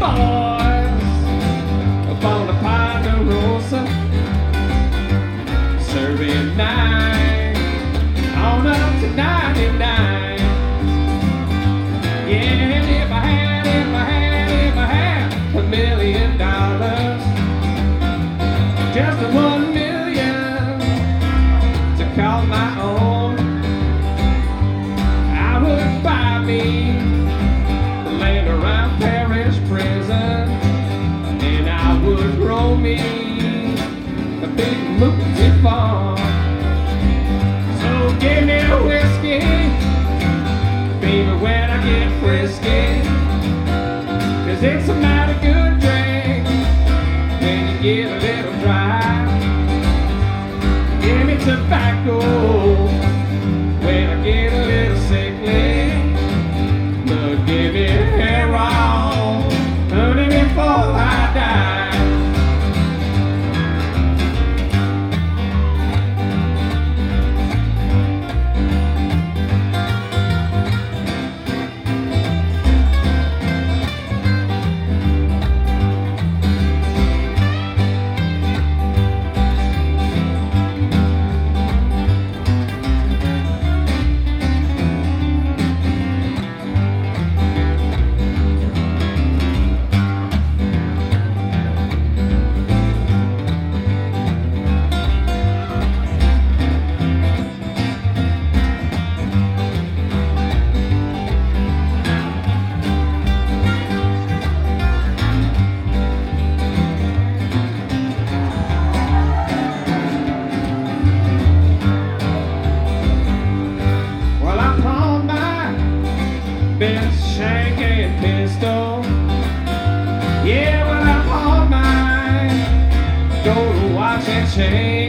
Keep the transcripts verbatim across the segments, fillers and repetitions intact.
boys up on the Ponderosa, serving nine on up to ninety-nine. Yeah, and if I had, if I had, if I had a million dollars, just one million to call my own, I would buy me the land around Parish Prison, and I would grow me a big multi farm. So give me a whiskey, baby, when I get frisky, 'cause it's a mighty good drink when you get a little dry. Give me tobacco when I get a little sickly, but give me heroin, honey, before I die. Best shank and pistol, yeah, well, I pawned my gold watch and chain.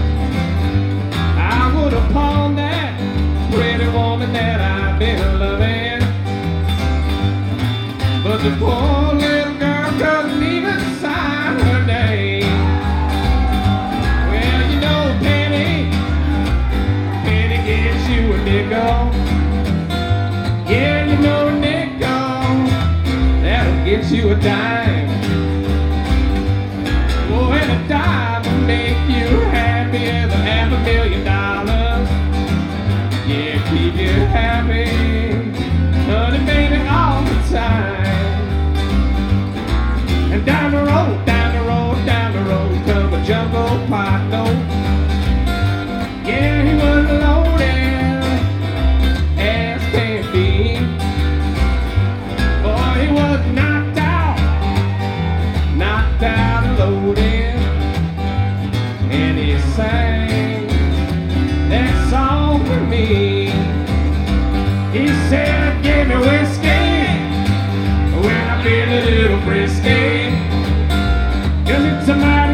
I would have pawned that pretty woman that I've been loving, but the poor little girl couldn't even sign her name. Well, you know, Penny, Penny gets you a nickel. Yeah, you know, a nickel, that'll get you a dime. Oh, and a dime will make you happier than half a million dollars. Yeah, keep you happy, honey, baby, all the time. And down the road, down the road, down the road, come a jungle partner. Yeah, he was loaded as can be. Boy, he was knocked out, knocked out and loaded, and he sang that song for me. He said, give me whiskey when I feel a little frisky, 'cause it's a mighty